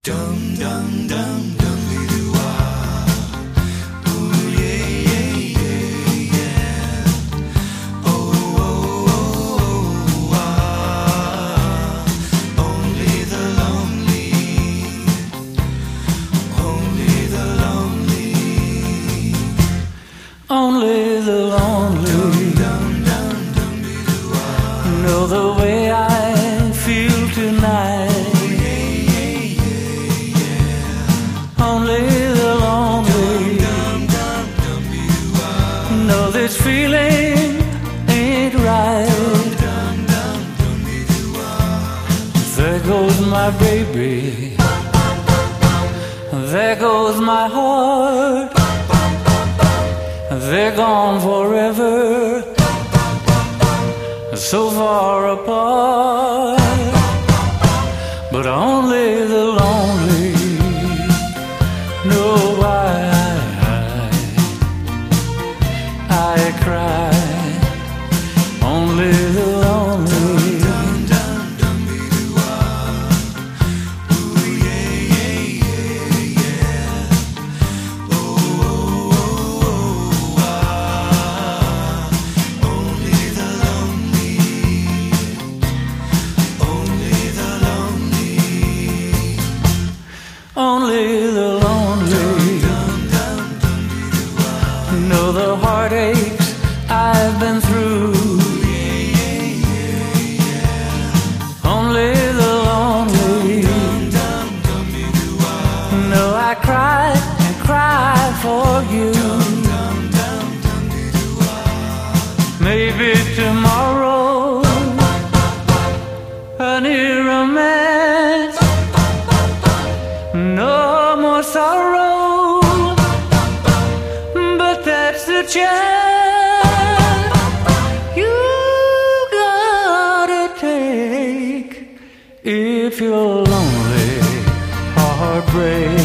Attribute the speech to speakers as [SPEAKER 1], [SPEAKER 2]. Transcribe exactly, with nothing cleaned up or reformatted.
[SPEAKER 1] Dum dum dum dum doo ah. Ooh yeah yeah yeah yeah. Oh oh oh ah. Only the lonely, only the lonely,
[SPEAKER 2] only the lonely
[SPEAKER 1] dum dum dum doo ah.
[SPEAKER 2] know the way I feel tonight. Only the lonely know this feeling ain't right. There goes my baby, there goes my heart. They're gone forever, so far apart. But only the lonely know why I, I cry. Only the lonely. Only the lonely know the heartaches I've been through. Only the lonely know I cry and cry for you. Maybe tomorrow a new romance, no more sorrow, but that's the chance you gotta take if you're lonely, heartbreak.